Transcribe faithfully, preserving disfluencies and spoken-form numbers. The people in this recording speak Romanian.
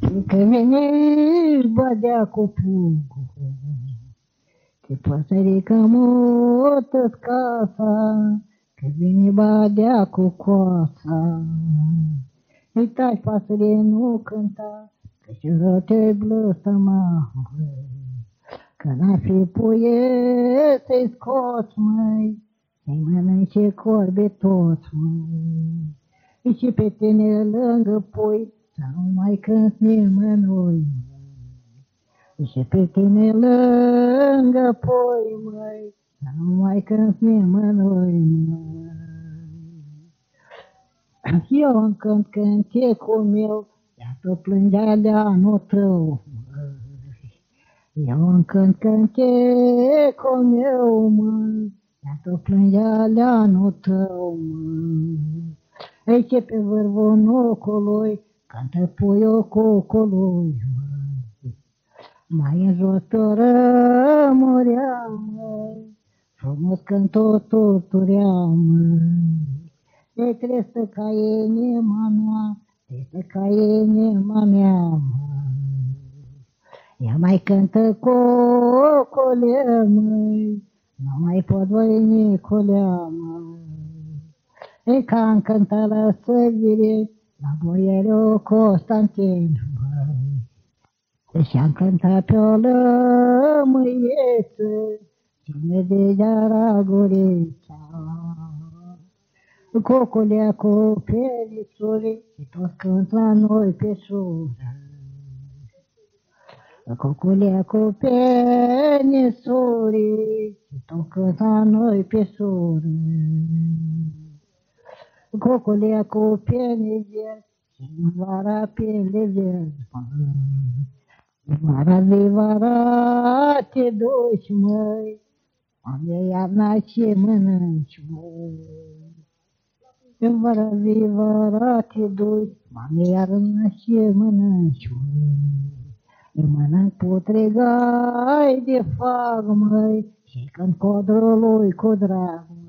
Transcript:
Și că vine badea cu plugul, că păsărică mută casa, că vine badea cu coasa. Uitați, pasăre, nu cânta, că și rote blăstăma, că n-ar fi puie să-i scoți, măi, să-i mănânce corbe toți, măi. Și pe tine lângă pui, să nu mai cânti nimănui, măi. Și pe tine lângă pui, măi, să nu mai cânti nimănui, măi. Eu îmi cânt cântecul meu, ea tot plângea de anul tău, măi. Eu îmi cânt cântecul meu, măi, ea tot plângea de anul tău, măi. Ei, ce pe vârful nocului cântă puiul cocului, măi. Mai în jos tot rămurea, măi, frumos cânt o tuturea, măi. Te trestă ca inima mea, trestă ca inima mea, măi. Ea mai cântă cocole, măi, nu mai pot voi Nicolea, măi. E ca-mi cânta la sărbire, la boierul Constantin, măi. Și-am cântat pe o lămâieță, cine de-a ragurița. Cocolea cu pelițuri, și tot cânt la noi pe sură. Cocolea cu penisuri, și tot cânt la noi pe sură. Cocolea cu penizer, și în vara pe lezer. Vara de vara te duci, măi, unde iarna ce mănânci, măi. În vara de vara te duci, unde iarna ce mănânci, măi. Îi mănânc putregai de fag, măi, și când codrului cu drag,